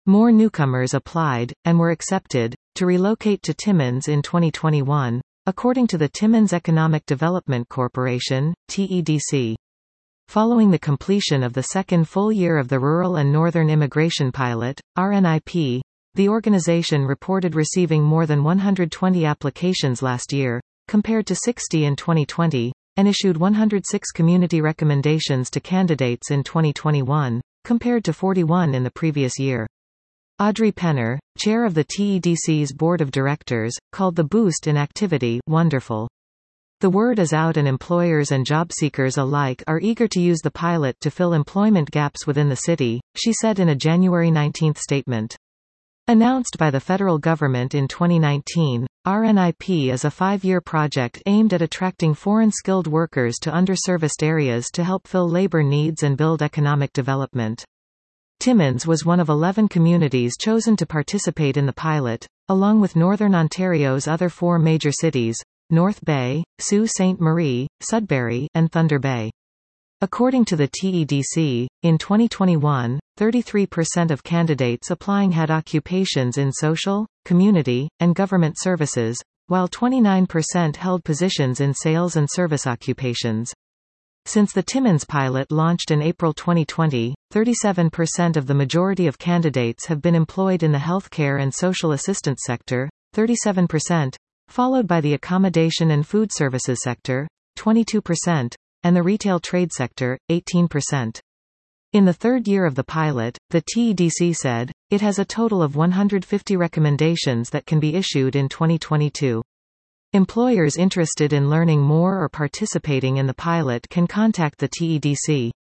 More newcomers applied, and were accepted, to relocate to Timmins in 2021, according to the Timmins Economic Development Corporation, TEDC. Following the completion of the second full year of the Rural and Northern Immigration Pilot, RNIP, the organization reported receiving more than 120 applications last year, compared to 60 in 2020, and issued 106 community recommendations to candidates in 2021, compared to 41 in the previous year. Audrey Penner, chair of the TEDC's board of directors, called the boost in activity wonderful. The word is out and employers and job seekers alike are eager to use the pilot to fill employment gaps within the city, she said in a January 19 statement. Announced by the federal government in 2019, RNIP is a 5-year project aimed at attracting foreign skilled workers to underserviced areas to help fill labor needs and build economic development. Timmins was one of 11 communities chosen to participate in the pilot, along with Northern Ontario's other 4 major cities, North Bay, Sault Ste. Marie, Sudbury, and Thunder Bay. According to the TEDC, in 2021, 33% of candidates applying had occupations in social, community, and government services, while 29% held positions in sales and service occupations. Since the Timmins pilot launched in April 2020, 37% of the majority of candidates have been employed in the healthcare and social assistance sector, 37%, followed by the accommodation and food services sector, 22%, and the retail trade sector, 18%. In the third year of the pilot, the TEDC said, it has a total of 150 recommendations that can be issued in 2022. Employers interested in learning more or participating in the pilot can contact the TEDC.